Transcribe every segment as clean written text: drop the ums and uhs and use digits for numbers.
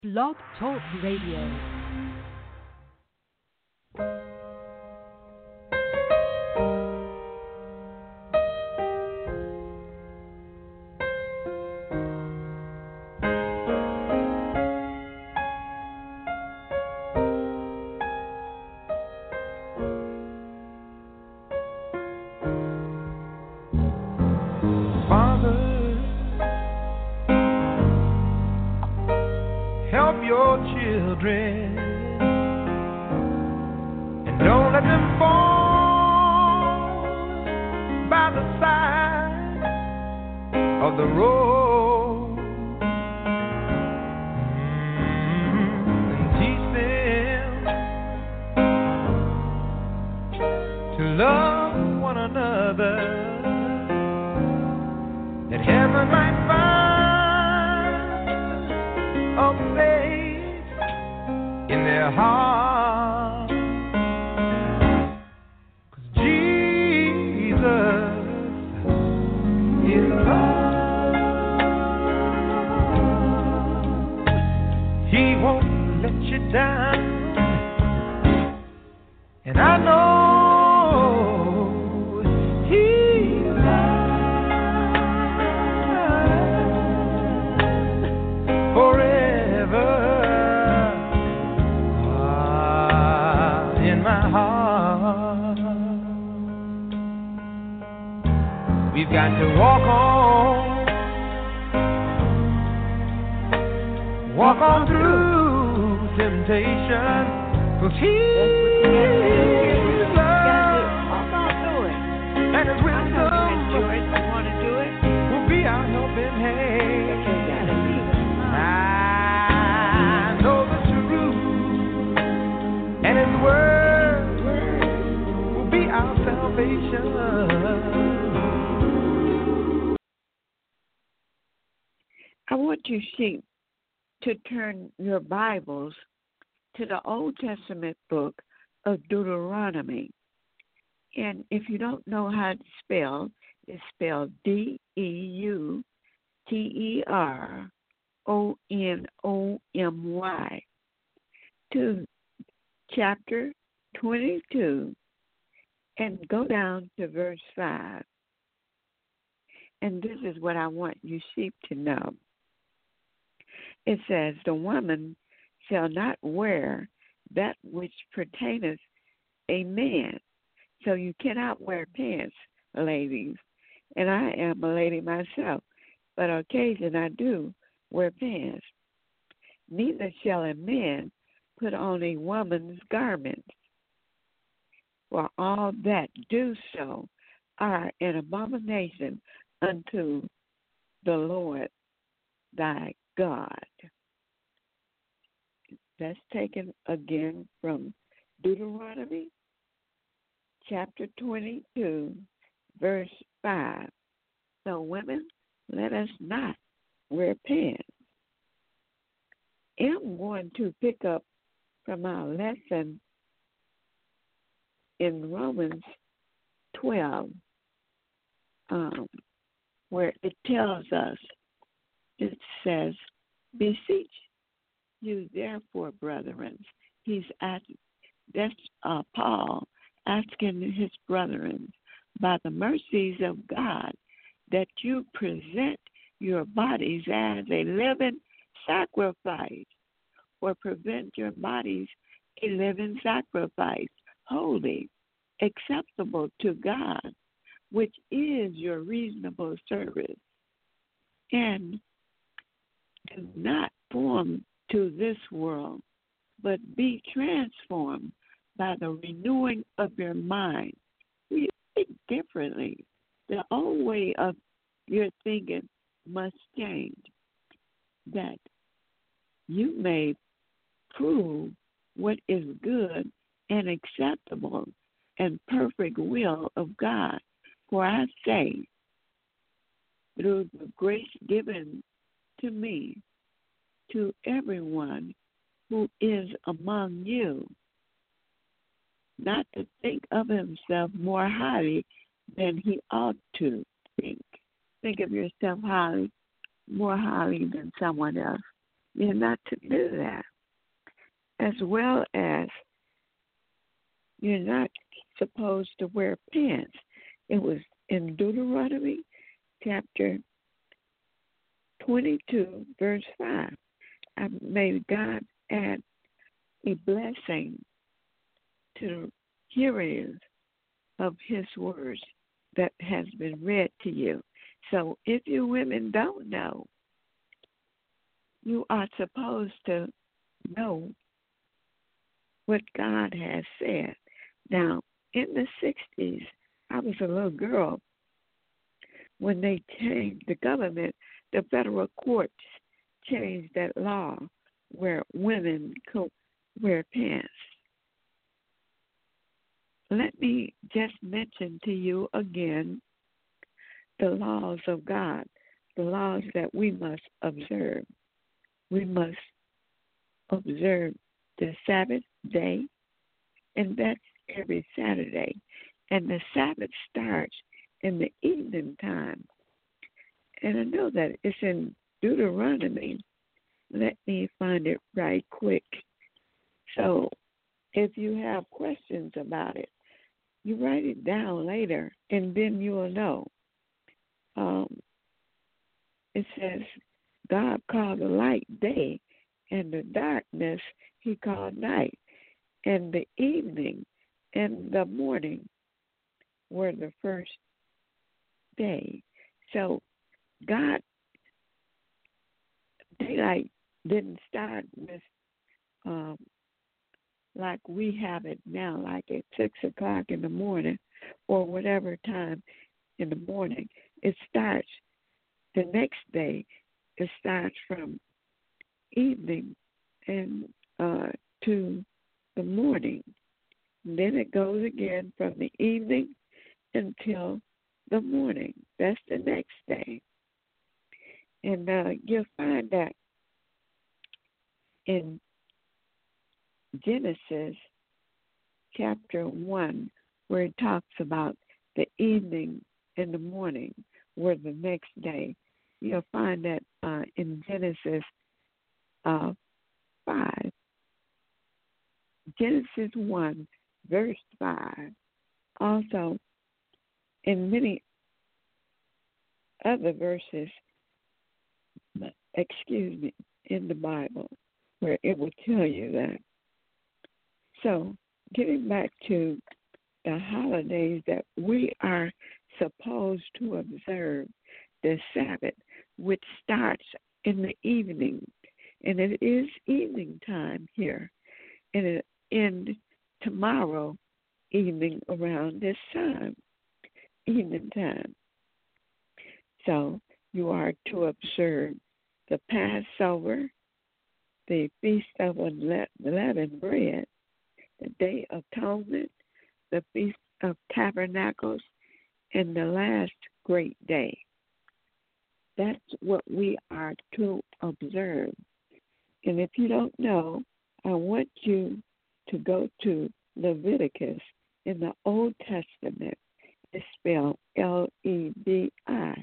Blog Talk Radio. I want you sheep to turn your Bibles to the Old Testament book of Deuteronomy. And if you don't know how to spell, it's spelled Deuteronomy, to chapter 22 and go down to verse 5. And this is what I want you sheep to know. It says, the woman shall not wear that which pertaineth a man. So you cannot wear pants, ladies. And I am a lady myself, but on occasion I do wear pants. Neither shall a man put on a woman's garment. For all that do so are an abomination unto the Lord thy God. That's taken again from Deuteronomy chapter 22, verse 5. So women, let us not wear pants. I'm going to pick up from our lesson in Romans 12, where it tells us, it says, beseech you therefore, brethren. That's Paul asking his brethren, by the mercies of God, that you present your bodies as a living sacrifice, or present your bodies a living sacrifice, holy, acceptable to God, which is your reasonable service. And do not conform to this world, but be transformed by the renewing of your mind. We think differently. The old way of your thinking must change, that you may prove what is good and acceptable and perfect will of God. For I say, through the grace given to me, to everyone who is among you, not to think of himself more highly than he ought to think. Think of yourself more highly than someone else. You're not to do that. As well as you're not supposed to wear pants. It was in Deuteronomy chapter 22, verse 5. May God add a blessing to hearers of his words that has been read to you. So if you women don't know, you are supposed to know what God has said. Now, in the 60s, I was a little girl when they changed the government, the federal courts changed that law where women could wear pants. Let me just mention to you again the laws of God, the laws that we must observe. We must observe the Sabbath day, and that's every Saturday. And the Sabbath starts in the evening time. And I know that it's in Deuteronomy. Let me find it right quick. So if you have questions about it, you write it down later, and then you will know. It says, God called the light day, and the darkness he called night. And the evening and the morning were the first day. So God, daylight didn't start with like we have it now, like at 6 o'clock in the morning or whatever time in the morning. It starts the next day. It starts from evening and to the morning. And then it goes again from the evening until the morning. That's the next day. And you'll find that in Genesis chapter 1, where it talks about the evening and the morning were the next day. You'll find that in Genesis 5. Genesis 1, verse 5. Also, in many other verses, in the Bible, where it will tell you that. So, getting back to the holidays that we are supposed to observe, the Sabbath, which starts in the evening, and it is evening time here, and it ends tomorrow evening around this time, evening time. So, you are to observe the Passover, the Feast of Unleavened Bread, the Day of Atonement, the Feast of Tabernacles, and the last great day. That's what we are to observe. And if you don't know, I want you to go to Leviticus in the Old Testament. It's spelled Leviticus,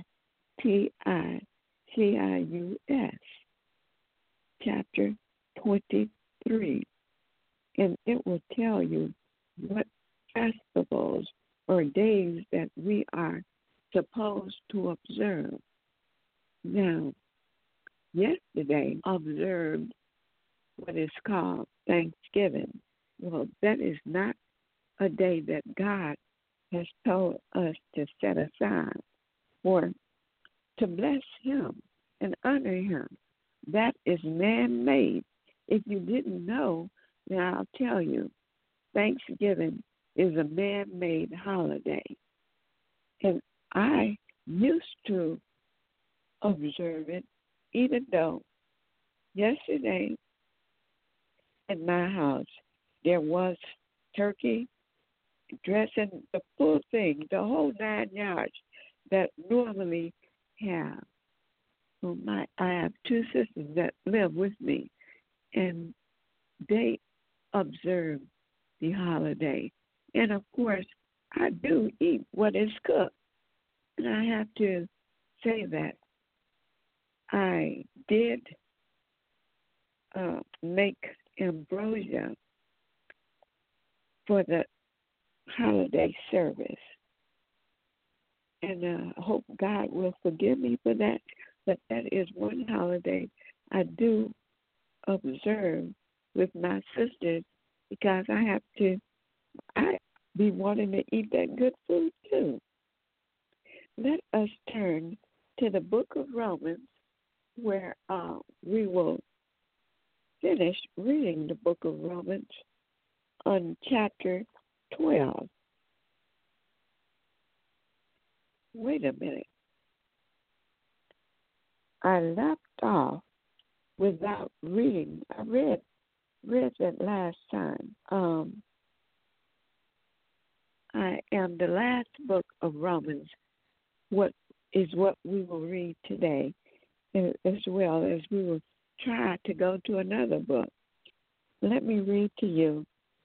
chapter 23. And it will tell you what festivals or days that we are supposed to observe. Now, yesterday observed what is called Thanksgiving. Well, that is not a day that God has told us to set aside or to bless him and honor him. That is man-made. If you didn't know, then I'll tell you, Thanksgiving is a man-made holiday. And I used to observe it, even though yesterday in my house there was turkey, dressing, the full thing, the whole 9 yards that normally have. Well, I have two sisters that live with me, and they observe the holiday. And of course, I do eat what is cooked. And I have to say that I did make ambrosia for the holiday service. And I hope God will forgive me for that. But that is one holiday I do observe with my sisters because I be wanting to eat that good food too. Let us turn to the book of Romans where we will finish reading the book of Romans on chapter 12. Wait a minute. I left off without reading. I read that last time. I am the last book of Romans. What we will read today, as well as we will try to go to another book. Let me read to you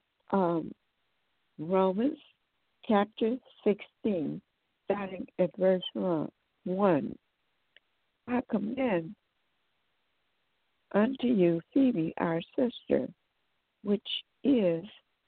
Romans chapter 16, starting at verse 1. I commend unto you Phoebe, our sister, which is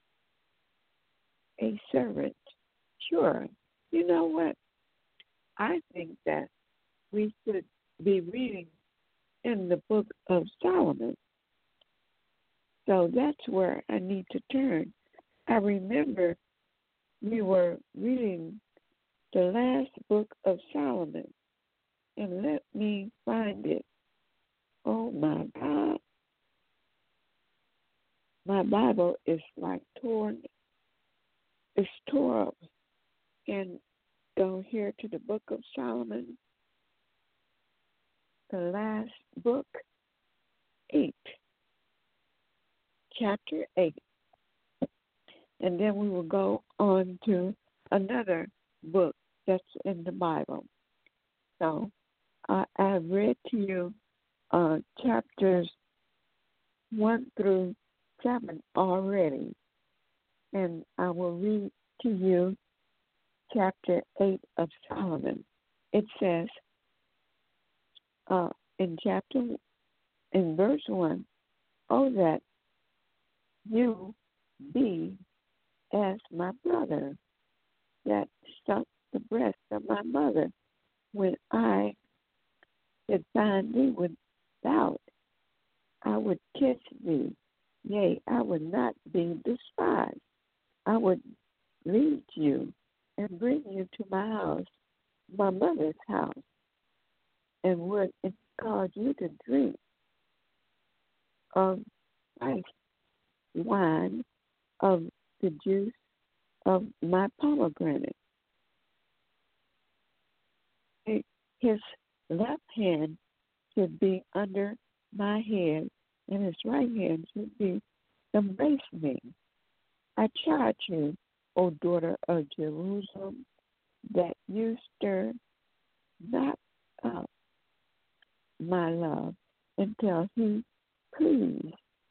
a servant. Sure, you know what? I think that we should be reading in the book of Solomon. So that's where I need to turn. I remember we were reading the last book of Solomon, and let me find it. Oh, my God. My Bible is like torn. It's tore up. And go here to the book of Solomon, the last book, 8, chapter 8. And then we will go on to another book that's in the Bible. So I've read to you chapters 1 through 7 already. And I will read to you chapter 8 of Solomon. It says in verse 1, oh, that you be as my brother that sucked the breast of my mother when I did find thee without, I would kiss thee. Yea, I would not be despised. I would lead you and bring you to my house, my mother's house, and would cause you to drink of ice wine of the juice of my pomegranate. His left hand should be under my head, and his right hand should be embrace me. I charge you, O daughter of Jerusalem, that you stir not up my love until he please.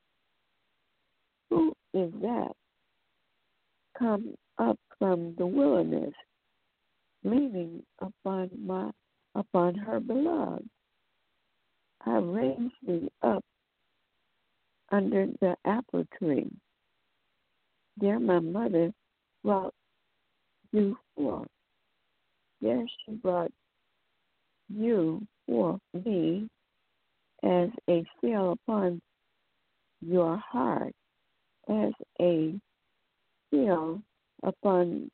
Who is that come up from the wilderness, leaning upon her beloved? I raised thee up under the apple tree. There my mother brought you forth. There she brought you for me as a seal upon your heart, as a seal upon,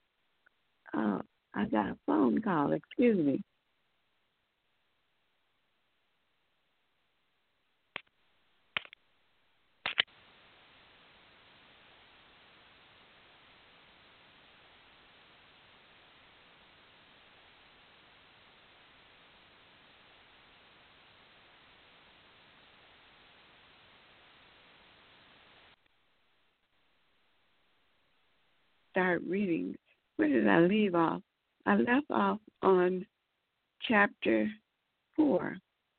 I got a phone call, excuse me. Start reading. Where did I leave off? I left off on chapter 4.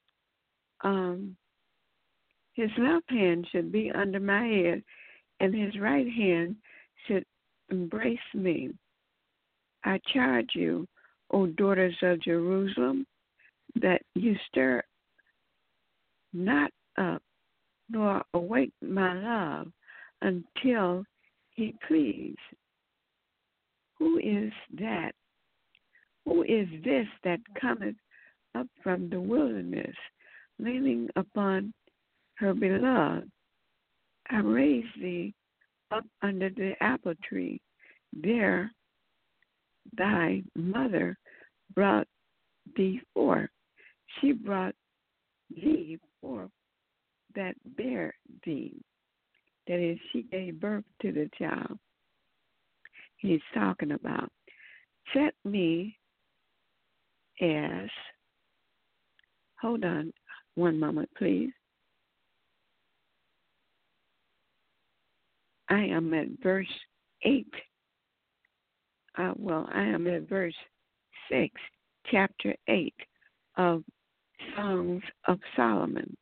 His left hand should be under my head, and his right hand should embrace me. I charge you, O daughters of Jerusalem, that you stir not up nor await my love until he please. Who is that? Who is this that cometh up from the wilderness, leaning upon her beloved? I raised thee up under the apple tree. There thy mother brought thee forth. She brought thee forth that bare thee. That is, she gave birth to the child he's talking about. Set me as, hold on one moment, please. I am at verse 8. I am at verse 6, chapter 8 of Songs of Solomon.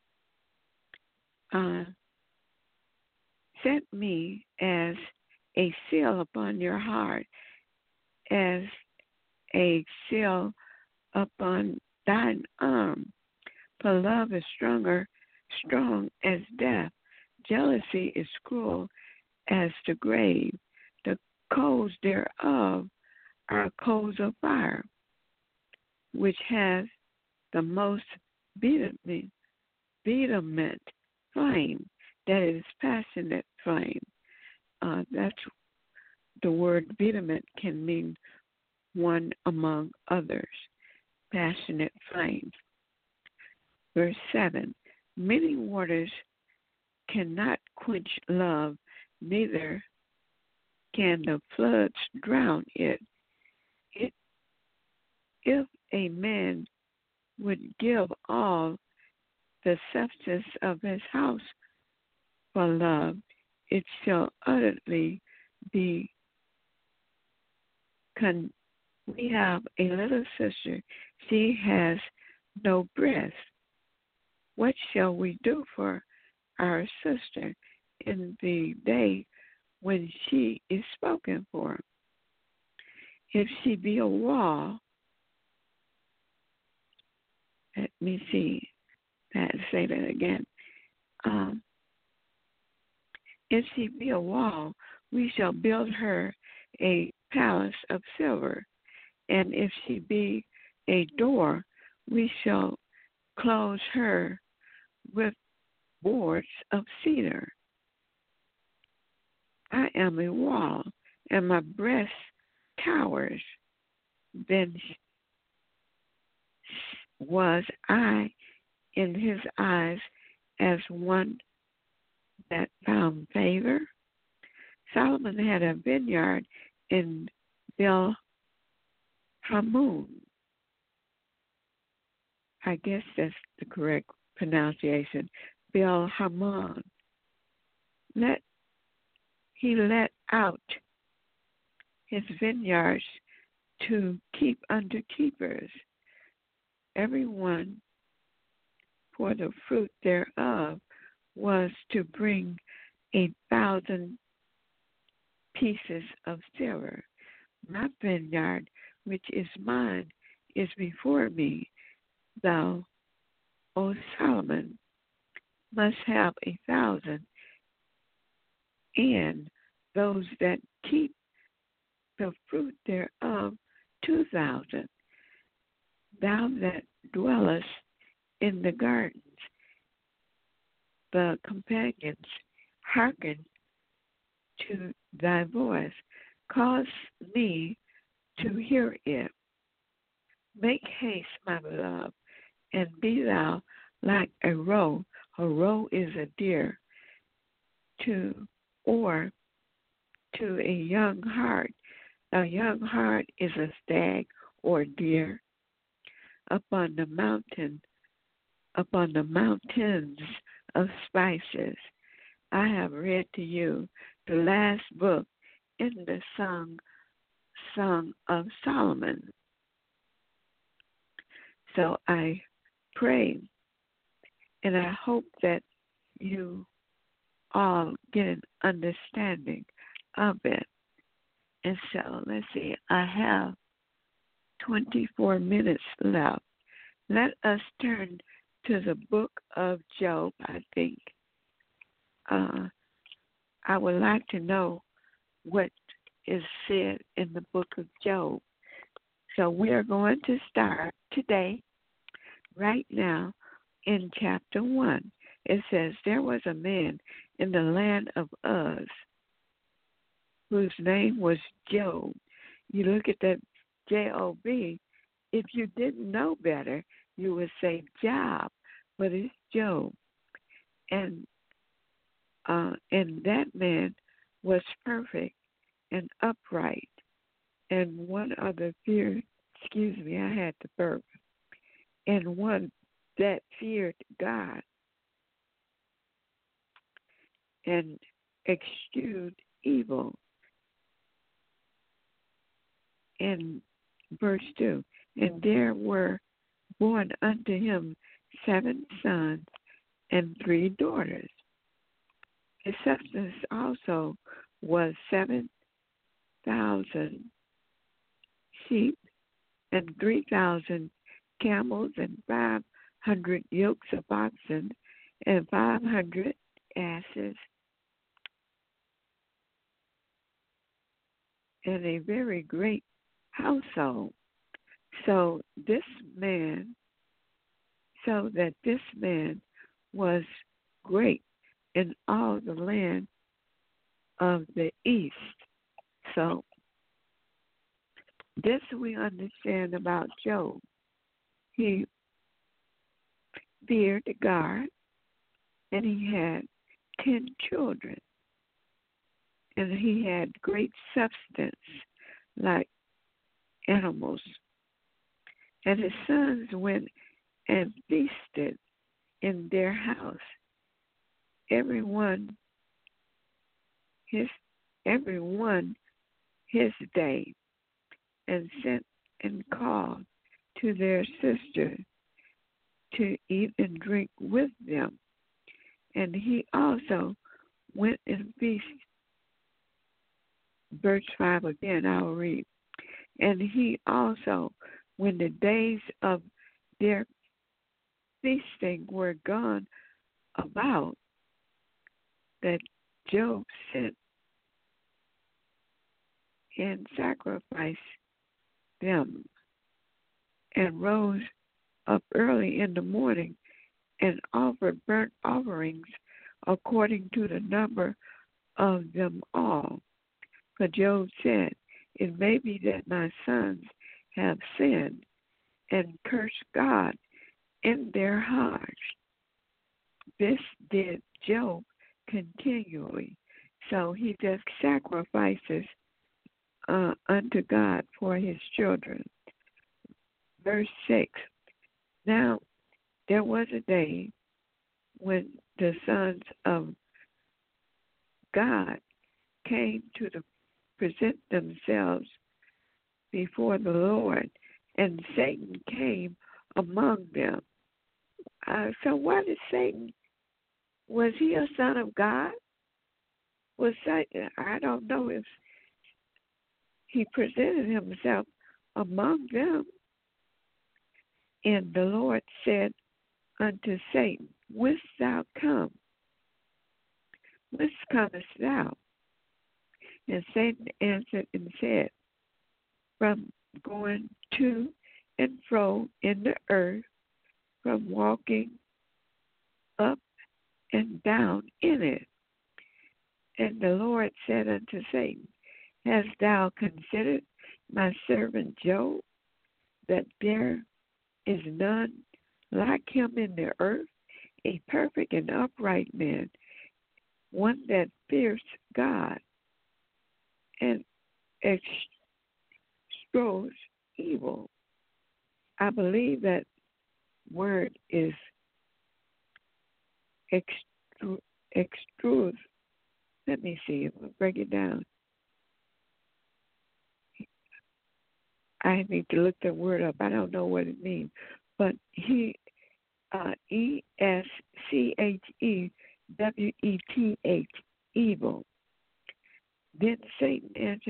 Set me as a seal upon your heart, as a seal upon thine arm. For love is strong as death. Jealousy is cruel as the grave. The coals thereof are coals of fire, which has the most vehement flame, that is passionate flame. That's the word vehement can mean one among others, passionate flames. Verse 7, many waters cannot quench love, neither can the floods drown it. If a man would give all the substance of his house for love, it shall utterly be we have a little sister, she has no breast. What shall we do for our sister in the day when she is spoken for? If she be a wall, let me see, say that again. If she be a wall, we shall build her a palace of silver. And if she be a door, we shall close her with boards of cedar. I am a wall, and my breast towers. Then was I in his eyes as one that found favor. Solomon had a vineyard in Baal-Hamon. I guess that's the correct pronunciation. Baal-Hamon. He let out his vineyards to keep under keepers, everyone for the fruit thereof was to bring 1,000 pieces of silver. My vineyard, which is mine, is before me. Thou, O Solomon, must have 1,000, and those that keep the fruit thereof 2,000. Thou that dwellest in the gardens, the companions hearken to thy voice. Cause me to hear it. Make haste, my beloved, and be thou like a roe. A roe is a deer. To a young hart. A young hart is a stag or deer. Upon the mountains of spices. I have read to you the last book in the Song of Solomon. So I pray and I hope that you all get an understanding of it. And so let's see, I have 24 minutes left. Let us turn to the book of Job, I think. I would like to know what is said in the book of Job. So we are going to start today, right now, in chapter 1. It says, there was a man in the land of Uz whose name was Job. You look at that J-O-B. If you didn't know better, you would say Job, but it's Job. And that man was perfect and upright. And one other feared, I had to burp. And one that feared God and eschewed evil. In verse 2, and there were born unto him 7 sons and 3 daughters. His substance also was 7,000 sheep and 3,000 camels and 500 yokes of oxen and 500 asses, and a very great household. So this man was great in all the land of the east. So this we understand about Job. He feared God, and he had 10 children, and he had great substance like animals. And his sons went and feasted in their house, everyone his day, and sent and called to their sister to eat and drink with them. And he also went and feasted. Verse 5 again, I'll read. And he also, when the days of their feasting were gone about, that Job sent and sacrificed them, and rose up early in the morning and offered burnt offerings according to the number of them all. For Job said, it may be that my sons have sinned and cursed God in their hearts. This did Job continually. So he does sacrifices unto God for his children. Verse 6. Now there was a day when the sons of God came to present themselves before the Lord, and Satan came among them. So what is Satan? Was he a son of God? Was Satan? I don't know if he presented himself among them. And the Lord said unto Satan, whence thou come? Whence comest thou? And Satan answered and said, from going to and fro in the earth, from walking up and down in it. And the Lord said unto Satan, hast thou considered my servant Job, that there is none like him in the earth, a perfect and upright man, one that fears God and eschews evil. I believe that word is extrude. Let me see. I'll break it down. I need to look that word up. I don't know what it means. But he, ESCHEWETH, evil. Then Satan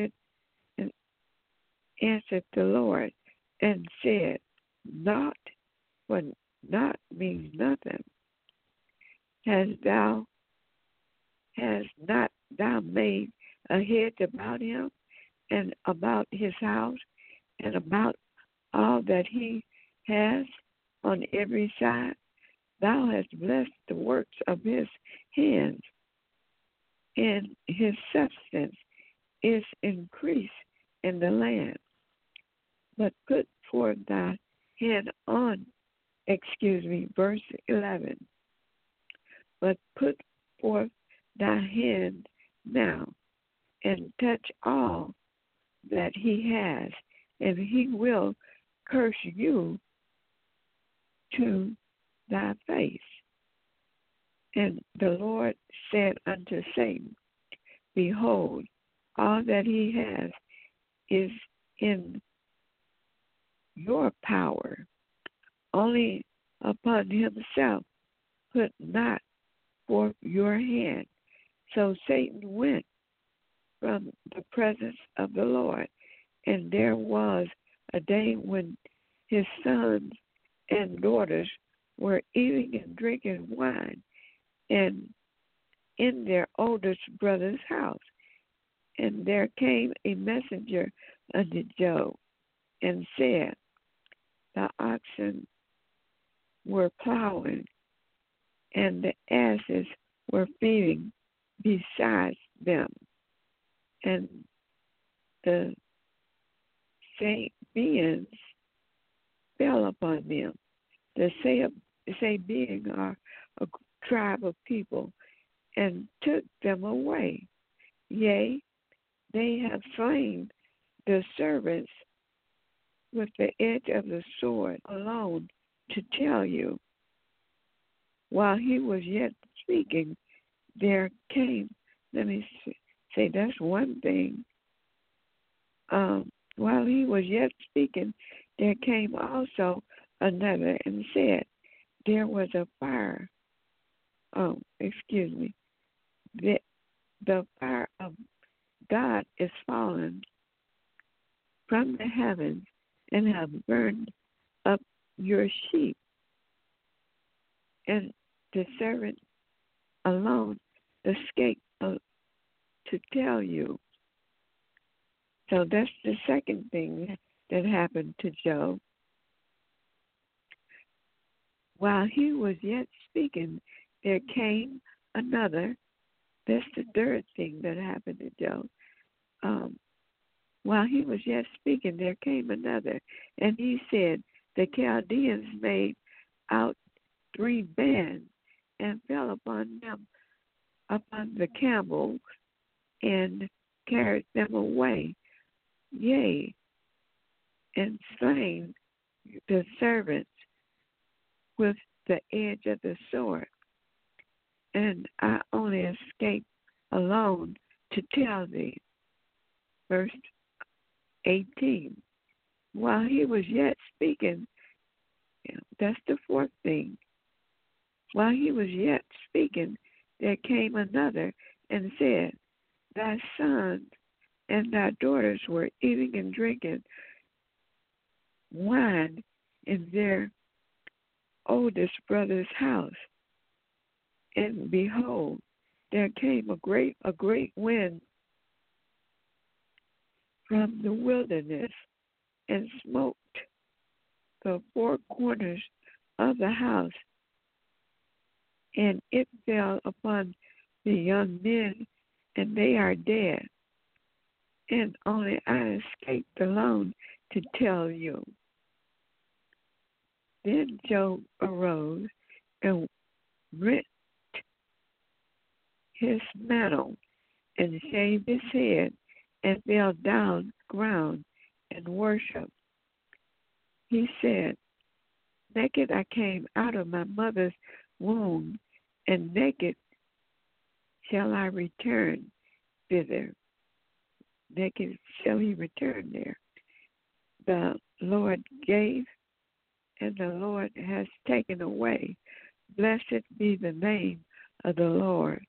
answered the Lord and said, not, for not means nothing. Hast thou has not thou made a hedge about him and about his house and about all that he has on every side? Thou hast blessed the works of his hands, and his substance is increased in the land. But put forth thy hand on, verse 11. But put forth thy hand now, and touch all that he has, and he will curse you to thy face. And the Lord said unto Satan, Behold, all that he has is in your power. Only upon himself put not forth your hand. So Satan went from the presence of the Lord, and there was a day when his sons and daughters were eating and drinking wine, and in their oldest brother's house. And there came a messenger unto Job, and said, The oxen were plowing, and the asses were feeding beside them, and the Sabeans fell upon them. The Sabeans are a tribe of people, and took them away. Yea, they have slain the servants with the edge of the sword alone, to tell you. While he was yet speaking, there came, let me say that's one thing. While he was yet speaking, there came also another and said, There was a fire. The fire of God is fallen from the heavens and have burned up your sheep. And the servant alone escaped to tell you. So that's the second thing that happened to Job. While he was yet speaking, there came another. That's the third thing that happened to Job. While he was yet speaking, there came another, and he said, The Chaldeans made out 3 bands, and fell upon them, upon the camels, and carried them away. Yea, and slain the servants with the edge of the sword. And I only escaped alone to tell thee. Verse 18. While he was yet speaking, that's the fourth thing. While he was yet speaking, there came another and said, Thy sons and thy daughters were eating and drinking wine in their oldest brother's house. And behold, there came a great wind from the wilderness, and smoked the 4 corners of the house, and it fell upon the young men, and they are dead. And only I escaped alone to tell you. Then Job arose and rent his mantle, and shaved his head, and fell down ground and worshiped. He said, Naked I came out of my mother's womb, and naked shall I return thither. Naked shall he return there. The Lord gave, and the Lord has taken away. Blessed be the name of the Lord.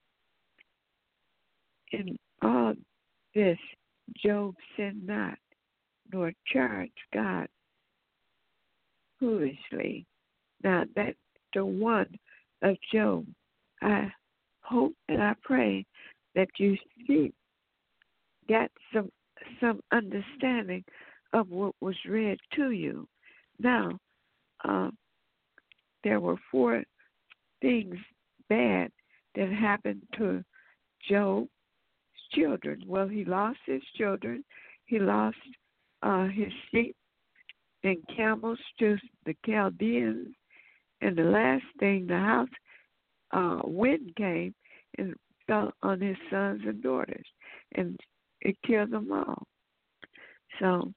In all this, Job sinned not, nor charged God foolishly. Now that's the one of Job. I hope and I pray that you see, got some understanding of what was read to you. Now, there were 4 things bad that happened to Job's children. Well, he lost his children. He lost his sheep and camels to the Chaldeans. And the last thing, the house wind came and fell on his sons and daughters, and it killed them all. So,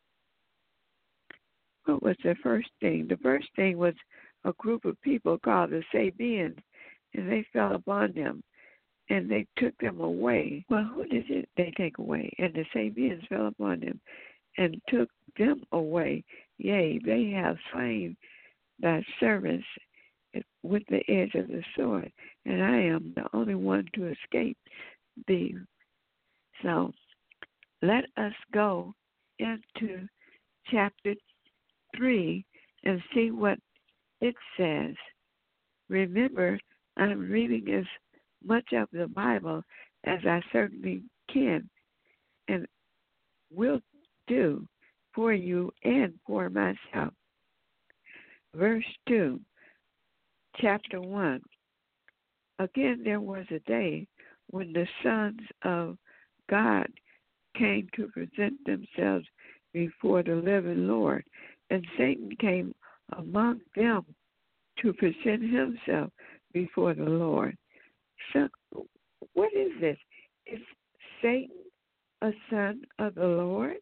what was the first thing? The first thing was a group of people called the Sabeans, and they fell upon them, and they took them away. Well, who did they take away? And the Sabeans fell upon them and took them away. Yea, they have slain thy servants with the edge of the sword, and I am the only one to escape thee. So let us go into chapter 3 and see what it says. Remember, I'm reading as much of the Bible as I certainly can and will do for you and for myself. Verse 2, chapter 1. Again, there was a day when the sons of God came to present themselves before the living Lord, and Satan came among them to present himself before the Lord. So, what is this? Is Satan a son of the Lord?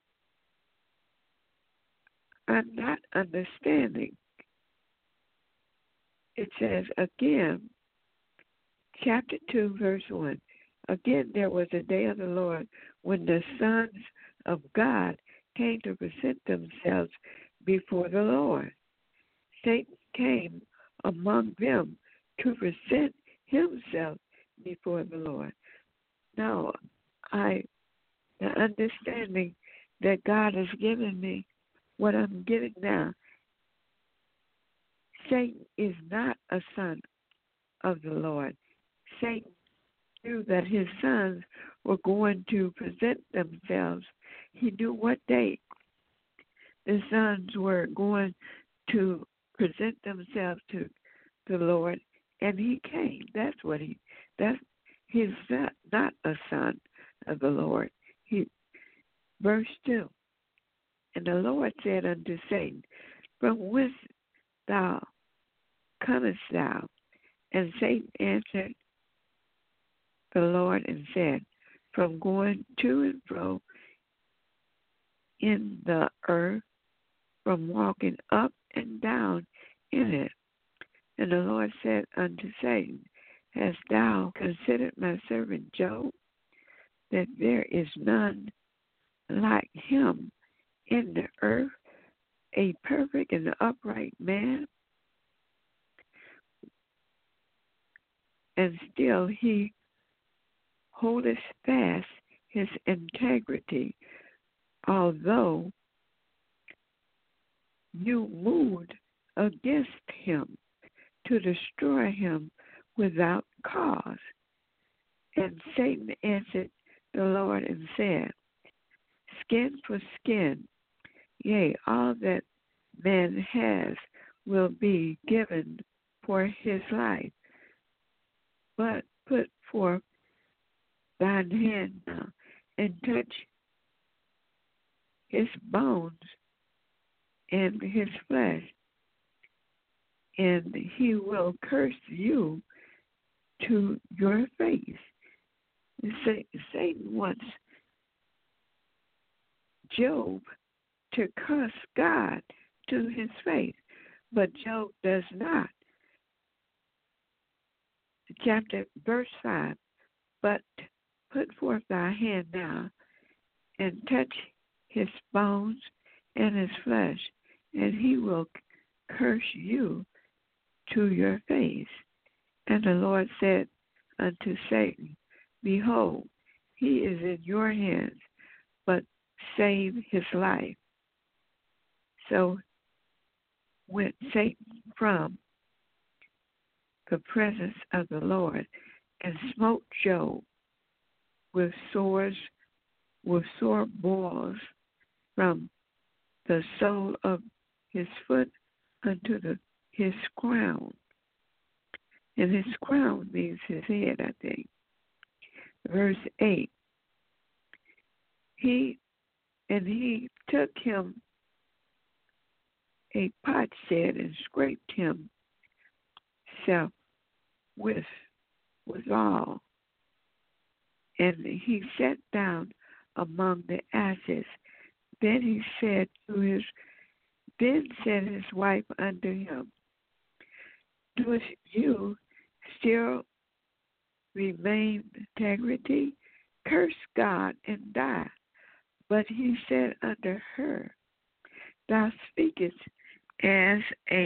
I'm not understanding. It says again, chapter 2, verse 1. Again, there was a day of the Lord when the sons of God came to present themselves before the Lord. Satan came among them to present himself before the Lord. Now, the understanding that God has given me, what I'm getting now, Satan is not a son of the Lord. Satan knew that his sons were going to present themselves. He knew what day the sons were going to present themselves to the Lord, and he came. He's not a son of the Lord. Verse 2, and the Lord said unto Satan, from whence thou comest thou? And Satan answered the Lord and said, from going to and fro in the earth, from walking up and down in it. And the Lord said unto Satan, hast thou considered my servant Job, that there is none like him in the earth, a perfect and upright man? And still he holdeth fast his integrity, although you moved against him to destroy him without cause. And Satan answered the Lord and said, skin for skin, yea, all that man has will be given for his life. But put forth thine hand now and touch his bones and his flesh, and he will curse you to your face. Satan wants Job to curse God to his face, but Job does not. Verse 5, but put forth thy hand now and touch his bones and his flesh, and he will curse you to your face. And the Lord said unto Satan, behold, he is in your hands, but save his life. So went Satan from the presence of the Lord and smote Job with swords, with sore boils from the sole of his foot unto his crown. And his crown means his head, I think. Verse 8. He took him a potsherd and scraped himself withal. And he sat down among the ashes. Then said his wife unto him, doest you still remain integrity? Curse God and die. But he said unto her, thou speakest as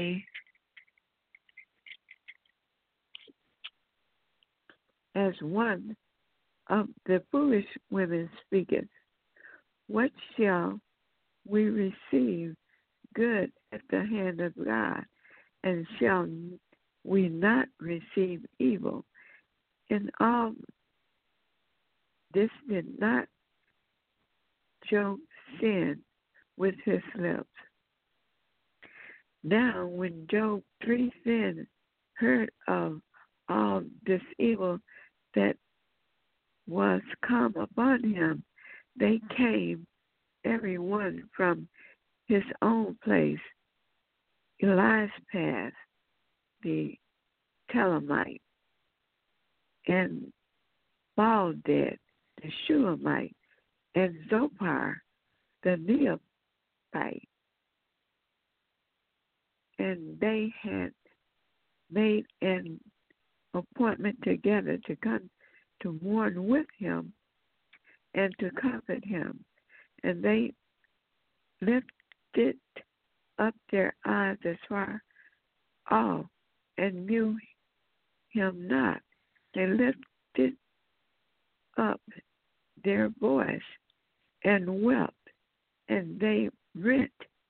one of the foolish women speaketh. What shall we receive good at the hand of God, and shall we not receive evil? In all this did not Job sin with his lips. Now when Job 3 then heard of all this evil that was come upon him, they came every one from his own place. Eliphaz the Telamite, and Baldad the Shulamite, and Zophar the Neophite. And they had made an appointment together to come to mourn with him and to comfort him. And they lifted up their eyes as far off and knew him not. They lifted up their voice and wept, and they rent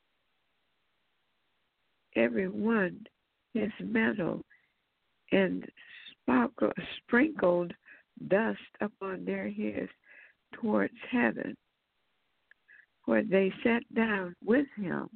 every one his mantle and sprinkled dust upon their heads towards heaven, where they sat down with him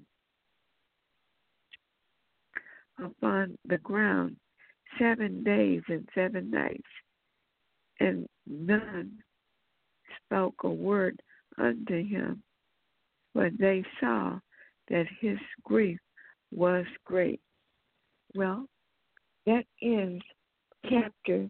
upon the ground 7 days and 7 nights, and none spoke a word unto him, for they saw that his grief was great. Well, that ends chapter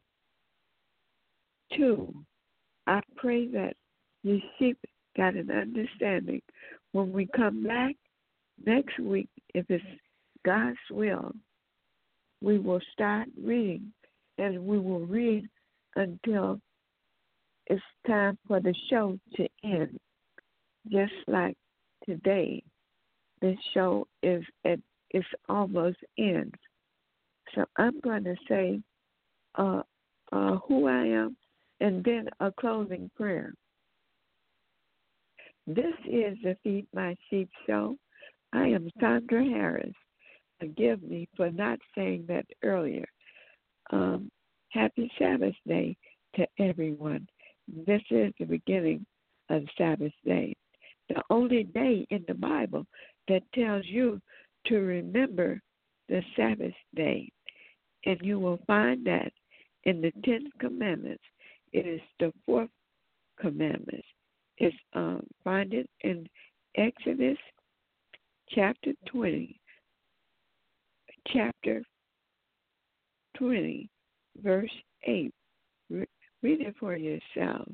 2. I pray that you sheep got an understanding. When we come back next week, if it's God's will, we will start reading, and we will read until it's time for the show to end. Just like today, this show is almost ends. So I'm going to say who I am, and then a closing prayer. This is the Feed My Sheep show. I am Sandra Harris. Forgive me for not saying that earlier. Happy Sabbath Day to everyone. This is the beginning of Sabbath Day, the only day in the Bible that tells you to remember the Sabbath day. And you will find that in the 10 Commandments. It is the 4th commandment. It's find it in Exodus chapter 20, verse 8. Read it for yourselves.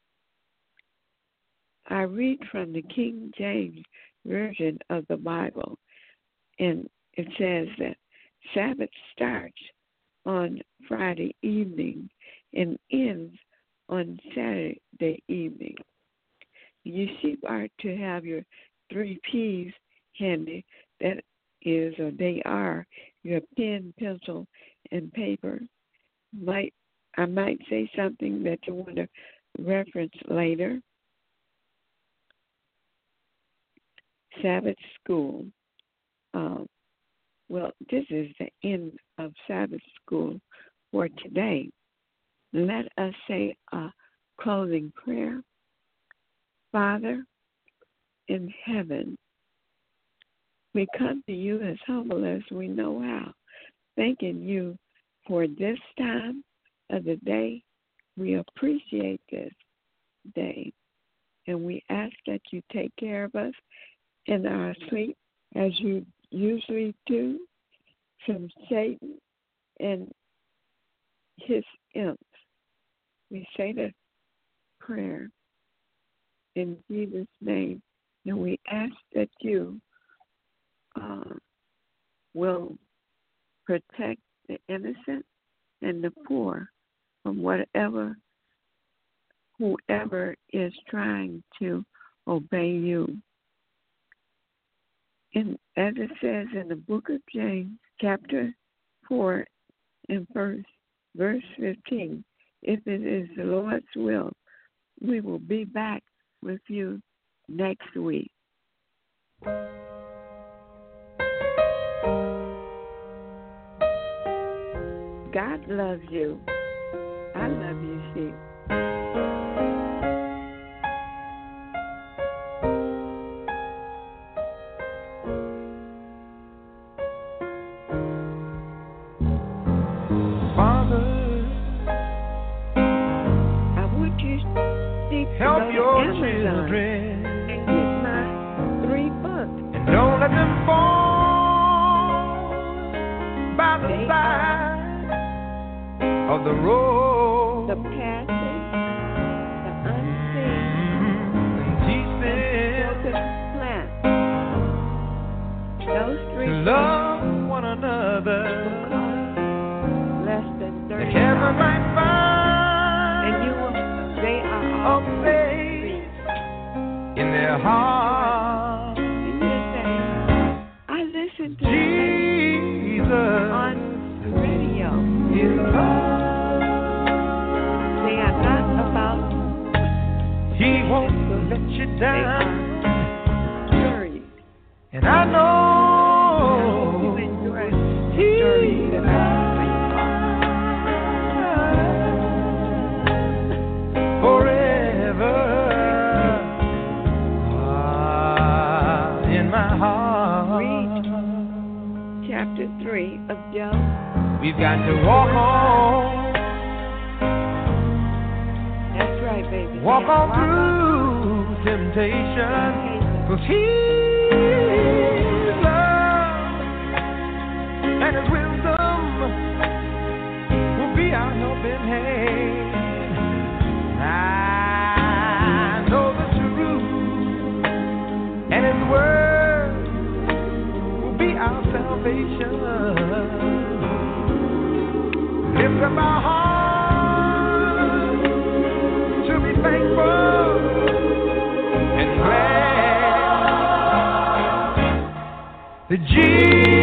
I read from the King James Version of the Bible, and it says that Sabbath starts on Friday evening and ends on Saturday evening. You sheep are to have your 3 P's handy. That is, or they are, your pen, pencil, and paper. I might say something that you want to reference later. Sabbath school. Well, this is the end of Sabbath school for today. Let us say a closing prayer. Father in heaven, we come to you as humble as we know how, thanking you for this time of the day. We appreciate this day, and we ask that you take care of us in our sleep as you usually do from Satan and his imps. We say the prayer in Jesus' name, and we ask that you will protect the innocent and the poor from whoever is trying to obey you. And as it says in the book of James, chapter 4 and verse 15, if it is the Lord's will, we will be back with you next week. God loves you. I love you, sheep. Father, I want you sheep to help go your to Amazon children and get my 3 books. and don't let them fall by the They side of the road. The passage, the unseen, And teach and them plant. Those 3 to books love one another, will cost less than that $30. heaven might find And they are a all place in their heart. And you say, I listen to Jesus on the radio. is love. They are not about He won't let you they down. are stories. And I know You enjoy stories that I forever in my heart. read chapter 3 of Job. We've got to walk on, That's right, baby. walk Yeah, on through temptation, 'cause His love and His wisdom will be our helping hand. I know the truth, and His word will be our salvation. Lift up our hearts to be thankful and glad that Jesus